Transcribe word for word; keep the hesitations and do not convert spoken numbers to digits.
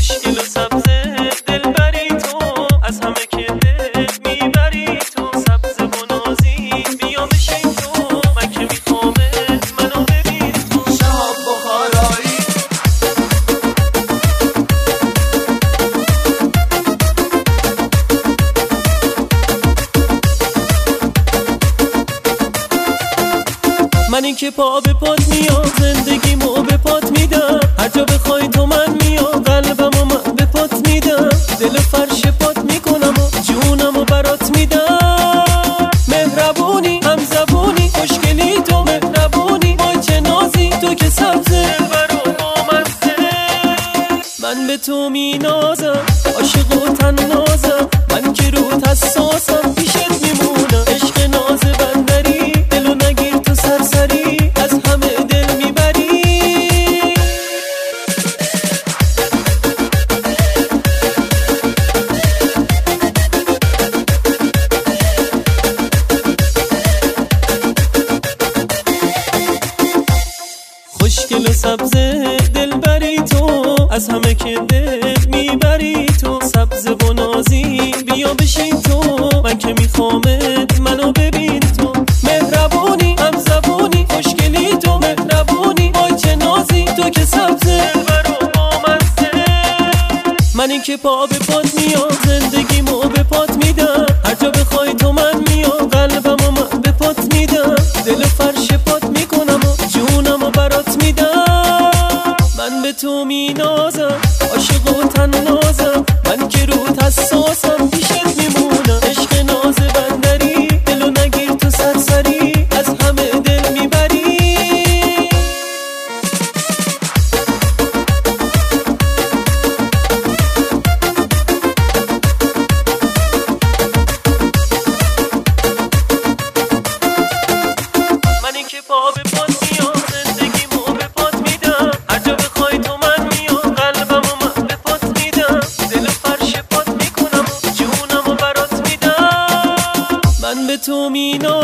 خوشگل و سبز دلبری تو، از همه که دل میبری تو. سبز و نازی بیا بشین تو، من که میخوامت منو ببین تو. شهاب بخارایی منی که پا به پات میام، زندگیمو به پات میدم. هر جا بخوای تو من میام، قلبمو من به پات میدم. دل فرش پات میکنم و جونمو برات میدم. مهربونی هم زبونی خوشگلی تو، مهربونی وای چه نازی تو که سبزه برو بامزه. من به تو مینازم، عاشق و تنازم، من که روت حساسم، پیشت میمونم. عشق ناز بندری دلو نگیر تو سرسری، از همه دل میبری. خوشگل و سبز دلبری تو، از همه که دل میبری تو. سبز و نازی بیا بشین تو، من که میخوامت منو ببین تو. مهربونی هم زبونی خوشگلی تو، مهربونی وای چه نازی تو که سبزه برو بامزه. منی که پا به پات میام، زندگیمو به پات میدم. هر جا بخوای تو من میام، قلبمو من به پات میدم. دل فرش پات میکنم و جونمو برات میدم. من به تو مینازم، عاشق و تنازم، من که روت حساسم، پیشت میمونم. عشق ناز بندری دلو نگیر تو سرسری، از همه دل میبری. منی که پا به پات میام، زندگیمو به پات میدم. هر جا بخوای تو من میام، قلبمو من به پات میدم. دل فرش پات میکنم و جونمو برات میدم. من به تو مینازم،